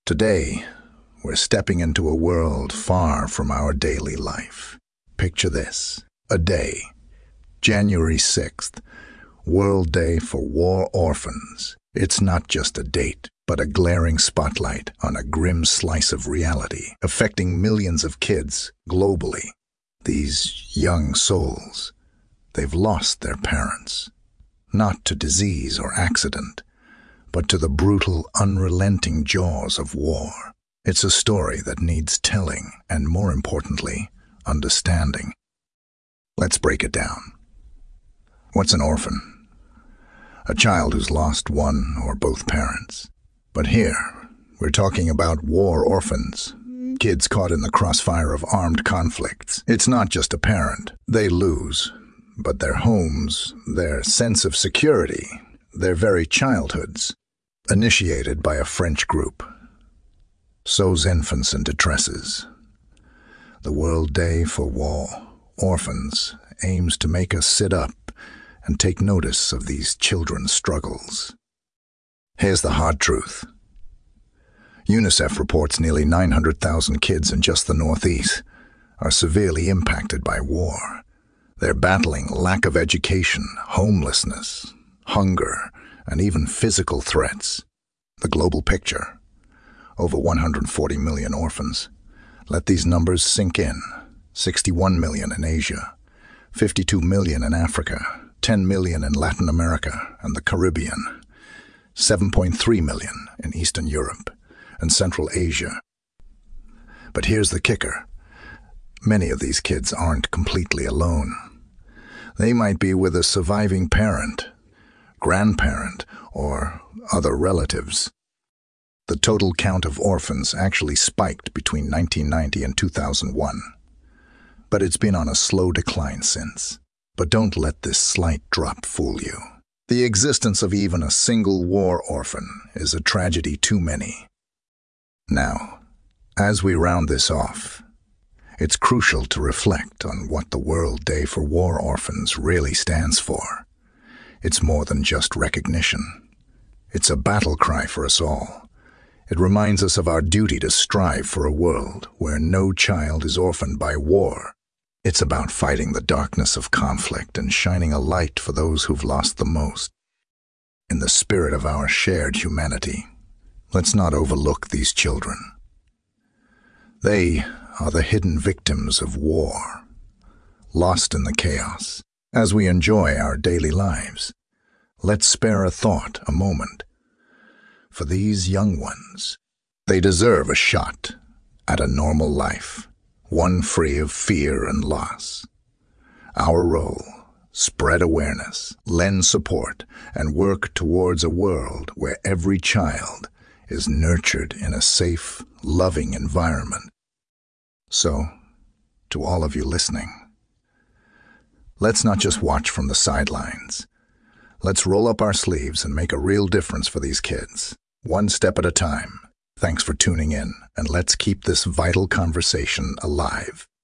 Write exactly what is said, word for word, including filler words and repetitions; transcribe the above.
Today, we're stepping into a world far from our daily life. Picture this: a day, January sixth, World Day for War Orphans. It's not just a date, but a glaring spotlight on a grim slice of reality affecting millions of kids globally. These young souls, they've lost their parents, not to disease or accident, but to the brutal, unrelenting jaws of war. It's a story that needs telling and, more importantly, understanding. Let's break it down. What's an orphan? A child who's lost one or both parents. But here, we're talking about war orphans, kids caught in the crossfire of armed conflicts. It's not just a parent. They lose, but their homes, their sense of security, their very childhoods, initiated by a French group. So's infants in distresses. The World Day for War Orphans aims to make us sit up and take notice of these children's struggles. Here's the hard truth. UNICEF reports nearly nine hundred thousand kids in just the Northeast are severely impacted by war. They're battling lack of education, homelessness, hunger, and even physical threats. The global picture: over one hundred forty million orphans. Let these numbers sink in. sixty-one million in Asia, fifty-two million in Africa, ten million in Latin America and the Caribbean, seven point three million in Eastern Europe and Central Asia. But here's the kicker. Many of these kids aren't completely alone. They might be with a surviving parent, grandparent, or other relatives. The total count of orphans actually spiked between nineteen ninety and two thousand one, but it's been on a slow decline since. But don't let this slight drop fool you. The existence of even a single war orphan is a tragedy too many. Now, as we round this off, it's crucial to reflect on what the World Day for War Orphans really stands for. It's more than just recognition. It's a battle cry for us all. It reminds us of our duty to strive for a world where no child is orphaned by war. It's about fighting the darkness of conflict and shining a light for those who've lost the most. In the spirit of our shared humanity, let's not overlook these children. They are the hidden victims of war, lost in the chaos. As we enjoy our daily lives, let's spare a thought, a moment, for these young ones. They deserve a shot at a normal life, one free of fear and loss. Our role: spread awareness, lend support, and work towards a world where every child is nurtured in a safe, loving environment. So, to all of you listening, let's not just watch from the sidelines. Let's roll up our sleeves and make a real difference for these kids, one step at a time. Thanks for tuning in, and let's keep this vital conversation alive.